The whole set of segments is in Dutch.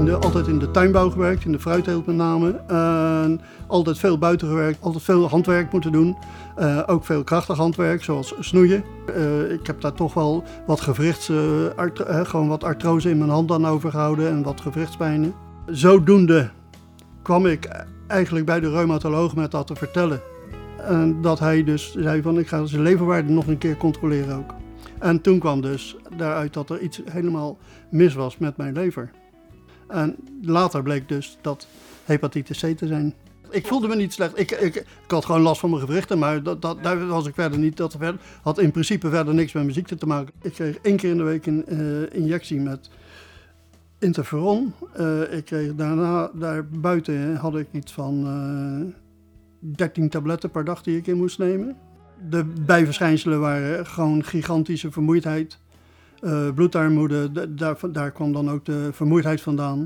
altijd in de tuinbouw gewerkt, in de fruitteelt met name. En altijd veel buiten gewerkt, altijd veel handwerk moeten doen. Ook veel krachtig handwerk, zoals snoeien. Ik heb daar toch wel wat gewoon wat artrose in mijn hand aan overgehouden en wat gewrichtspijnen. Zodoende kwam ik eigenlijk bij de reumatoloog met dat te vertellen. En dat hij dus zei van ik ga zijn leverwaarde nog een keer controleren ook. En toen kwam dus daaruit dat er iets helemaal mis was met mijn lever. En later bleek dus dat hepatitis C te zijn. Ik voelde me niet slecht. Ik had gewoon last van mijn gewrichten, maar daar was ik verder niet. Dat had in principe verder niks met mijn ziekte te maken. Ik kreeg 1 keer in de week een injectie met interferon. Ik kreeg daarna, daar buiten had ik iets van 13 tabletten per dag die ik in moest nemen. De bijverschijnselen waren gewoon gigantische vermoeidheid. Bloedarmoede, daar kwam dan ook de vermoeidheid vandaan.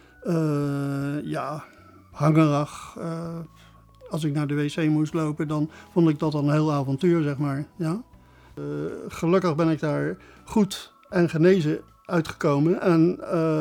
Hangerig. Als ik naar de wc moest lopen, dan vond ik dat een heel avontuur, zeg maar. Ja. Gelukkig ben ik daar goed en genezen uitgekomen. En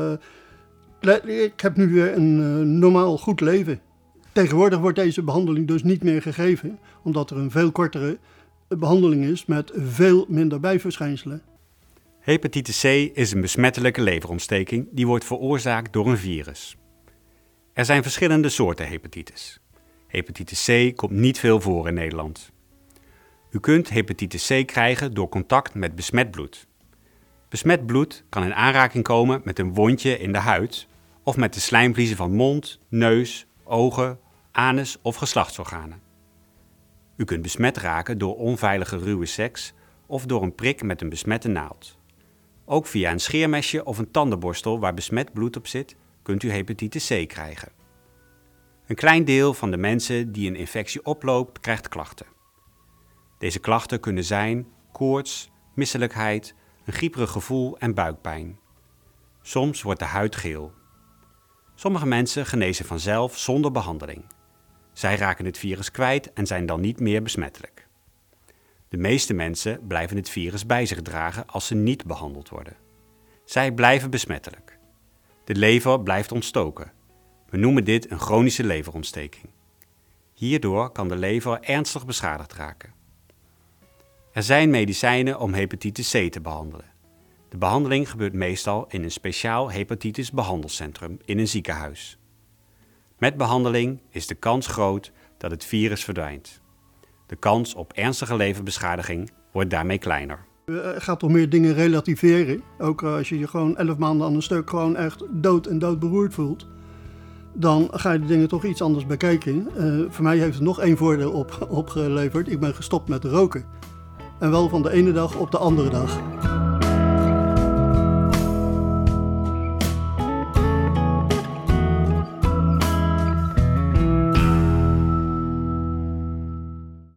ik heb nu weer een normaal goed leven. Tegenwoordig wordt deze behandeling dus niet meer gegeven, omdat er een veel kortere behandeling is met veel minder bijverschijnselen. Hepatitis C is een besmettelijke leverontsteking die wordt veroorzaakt door een virus. Er zijn verschillende soorten hepatitis. Hepatitis C komt niet veel voor in Nederland. U kunt hepatitis C krijgen door contact met besmet bloed. Besmet bloed kan in aanraking komen met een wondje in de huid of met de slijmvliezen van mond, neus, ogen, anus of geslachtsorganen. U kunt besmet raken door onveilige ruwe seks of door een prik met een besmette naald. Ook via een scheermesje of een tandenborstel waar besmet bloed op zit, kunt u hepatitis C krijgen. Een klein deel van de mensen die een infectie oploopt, krijgt klachten. Deze klachten kunnen zijn koorts, misselijkheid, een grieperig gevoel en buikpijn. Soms wordt de huid geel. Sommige mensen genezen vanzelf zonder behandeling. Zij raken het virus kwijt en zijn dan niet meer besmettelijk. De meeste mensen blijven het virus bij zich dragen als ze niet behandeld worden. Zij blijven besmettelijk. De lever blijft ontstoken. We noemen dit een chronische leverontsteking. Hierdoor kan de lever ernstig beschadigd raken. Er zijn medicijnen om hepatitis C te behandelen. De behandeling gebeurt meestal in een speciaal hepatitisbehandelcentrum in een ziekenhuis. Met behandeling is de kans groot dat het virus verdwijnt. De kans op ernstige leverbeschadiging wordt daarmee kleiner. Je gaat toch meer dingen relativeren. Ook als je je gewoon 11 maanden aan een stuk gewoon echt dood en doodberoerd voelt. Dan ga je de dingen toch iets anders bekijken. Voor mij heeft het nog 1 voordeel opgeleverd. Ik ben gestopt met roken. En wel van de ene dag op de andere dag.